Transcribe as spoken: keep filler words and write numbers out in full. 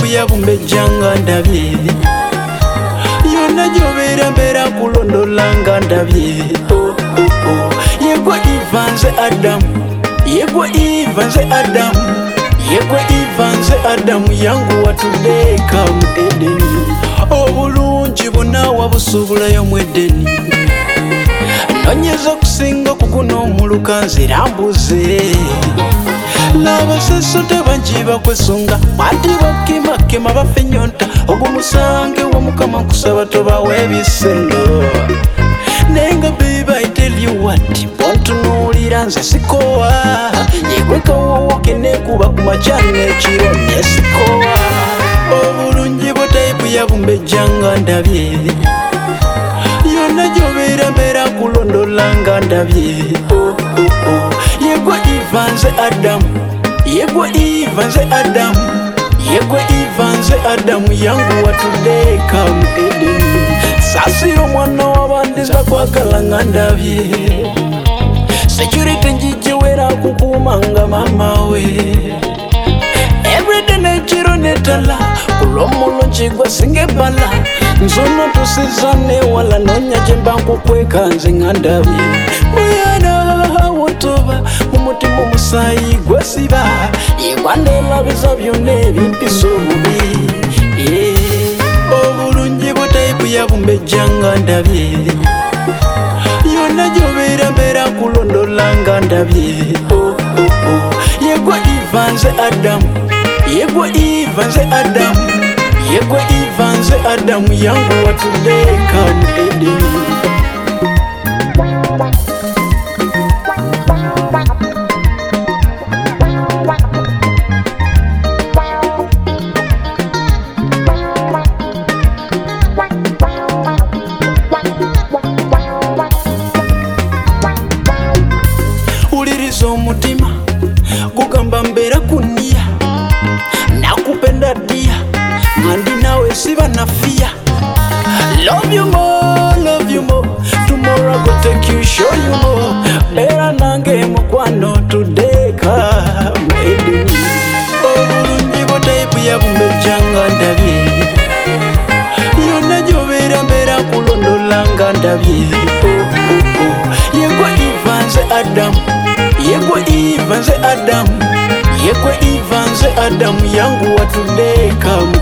yabumbejjanga ndabye yonna gy'obeera mbeera kulondolanga ndabye oh, oh, oh. Yegwe Eva nze Adamu Yegwe Eva nze Adamu Yegwe Eva nze Adamu yangu watuleka mu Edeni obulungi bonna wabusubulayo mu Edeni nonyeza kusinga kuguno omuluka nzira mbuze n'abaseso tebanjiba kwesunga mati bakimakema bafe nyonta ogumusange wa Mukama nkusaba tobawa ebisendo nenga baby I tell you what bontunuulira nze sikowa yegwe kawowoke nekuba ku makyane ekiro nesikowa obulungi bwo tayipu yabumbejjanga ndabye yonna gy'obeera mbeera kulondolanga ndabye oh, oh, oh. Yegwe Eva nze Adamu Yegwe Eva nze Adamu Yegwe Eva nze Adamu yangu watuleka mu Edeni sasira omwana w'abandi zakwagala nga ndabye security njijje wera kukuumanga mama we everyday nekiro netala kulomulo nkigwa singa ebbala nzonna tusiza newala nonya gye mba nkukweka nze nga ndabye muyana wotoba mu mutima omusaayi gwesiba yegwa ndelabiza byonna ebimpisa obubi obulungi bwo tayipu yabumbejjanga ndabye yonna gy'obeera mbeera kulondolanga ndabye oh, oh, oh. Yegwe Eva nze Adamu Yegwe Eva nze Adamu Yegwe Eva nze Adamu yangu watuleka mu Edeni uliriza omutima gugamba mbeera kunniya nakupenda dia ngandi nawe siba nafiya love you more love you more tomorrow I go take you show you more beera nange mukwano tudeka mu Edeni obulungi bwo tayipu yabumbejjanga ndabye yonna gy'obeera mbeera kulondolanga ndabye oh, oh, oh. Yegwe Eva nze Adamu Yegwe Eva nze Adamu Yegwe Eva nze Adamu yangu watuleka mu